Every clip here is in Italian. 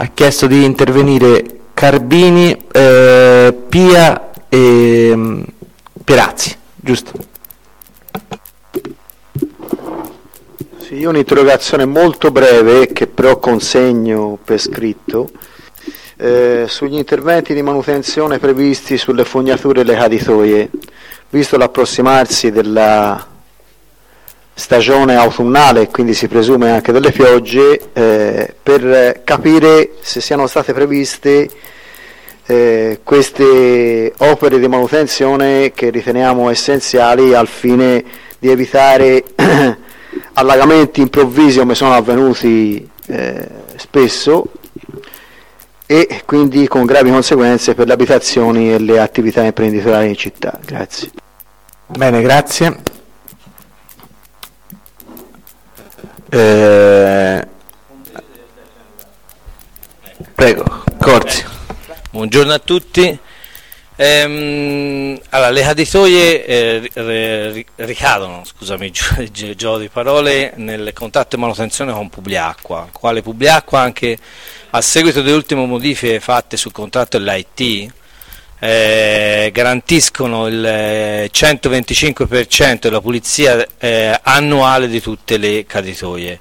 ha chiesto di intervenire Carbini, Pia e Perazzi, giusto? Sì, io ho un'interrogazione molto breve che però consegno per scritto sugli interventi di manutenzione previsti sulle fognature e le caditoie, visto l'approssimarsi della stagione autunnale e quindi si presume anche delle piogge, per capire se siano state previste queste opere di manutenzione che riteniamo essenziali al fine di evitare allagamenti improvvisi come sono avvenuti spesso e quindi con gravi conseguenze per le abitazioni e le attività imprenditoriali in città. Grazie. Bene, grazie. Prego, Corsi. Buongiorno a tutti. Allora, le caditoie ricadono, scusami il gioco di parole, nel contratto di manutenzione con Publiacqua, quale Publiacqua anche a seguito delle ultime modifiche fatte sul contratto dell'IT garantiscono il 125% della pulizia annuale di tutte le caditoie.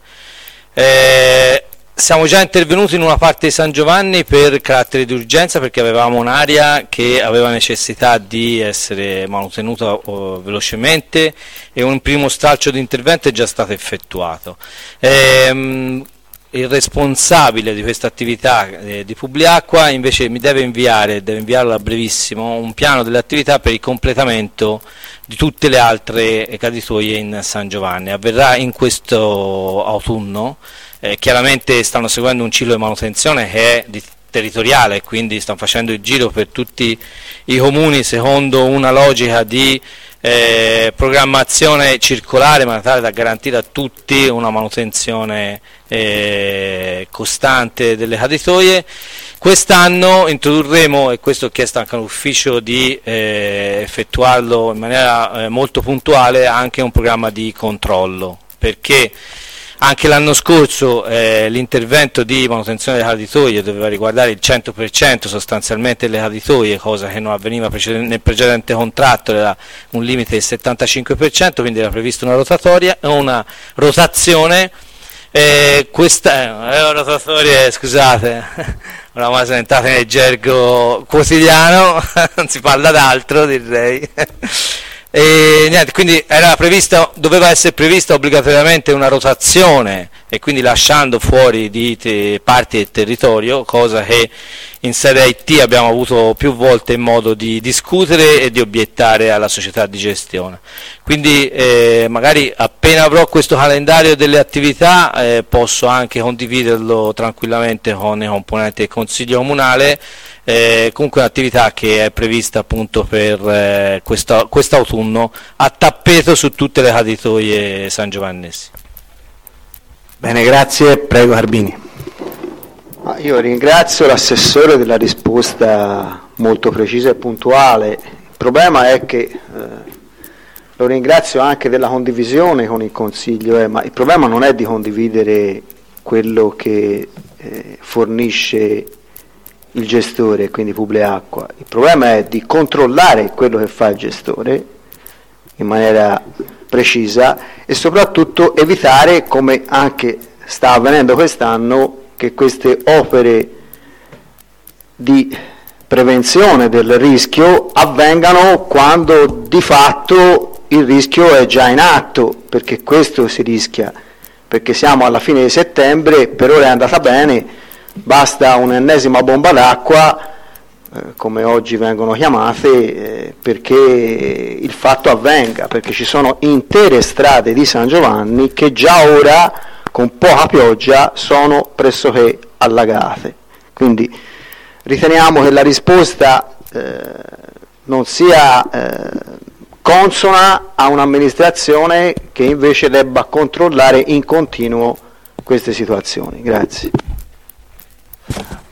Siamo già intervenuti in una parte di San Giovanni per carattere di urgenza perché avevamo un'area che aveva necessità di essere manutenuta velocemente e un primo stralcio di intervento è già stato effettuato. Il responsabile di questa attività di Publiacqua invece mi deve inviarlo a brevissimo, un piano delle attività per il completamento di tutte le altre caditoie in San Giovanni. Avverrà in questo autunno. Chiaramente stanno seguendo un ciclo di manutenzione che è territoriale, quindi stanno facendo il giro per tutti i comuni secondo una logica di programmazione circolare, ma tale da garantire a tutti una manutenzione costante delle caditoie. Quest'anno introdurremo, e questo ho chiesto anche all'ufficio di effettuarlo in maniera molto puntuale, anche un programma di controllo, perché anche l'anno scorso l'intervento di manutenzione delle caditoie doveva riguardare il 100% sostanzialmente delle caditoie, cosa che non avveniva nel precedente contratto, era un limite del 75%, quindi era prevista una rotazione. Questa rotatoria, scusate, oramai sono entrate nel gergo quotidiano, non si parla d'altro, direi. E niente, quindi doveva essere prevista obbligatoriamente una rotazione e quindi lasciando fuori di parti del territorio, cosa che in sede IT abbiamo avuto più volte modo di discutere e di obiettare alla società di gestione. Quindi magari appena avrò questo calendario delle attività posso anche condividerlo tranquillamente con i componenti del Consiglio Comunale. Comunque è un'attività che è prevista appunto per quest'autunno a tappeto su tutte le caditoie sangiovannesi. Bene, grazie. Prego Carbini. Io ringrazio l'assessore della risposta molto precisa e puntuale. Il problema è che lo ringrazio anche della condivisione con il Consiglio, ma il problema non è di condividere quello che fornisce il gestore, quindi Publiacqua. Il problema è di controllare quello che fa il gestore in maniera precisa e soprattutto evitare, come anche sta avvenendo quest'anno, che queste opere di prevenzione del rischio avvengano quando di fatto il rischio è già in atto, perché questo si rischia, perché siamo alla fine di settembre, per ora è andata bene, basta un'ennesima bomba d'acqua, come oggi vengono chiamate, perché il fatto avvenga, perché ci sono intere strade di San Giovanni che già ora con poca pioggia sono pressoché allagate. Quindi riteniamo che la risposta non sia consona a un'amministrazione che invece debba controllare in continuo queste situazioni. Grazie.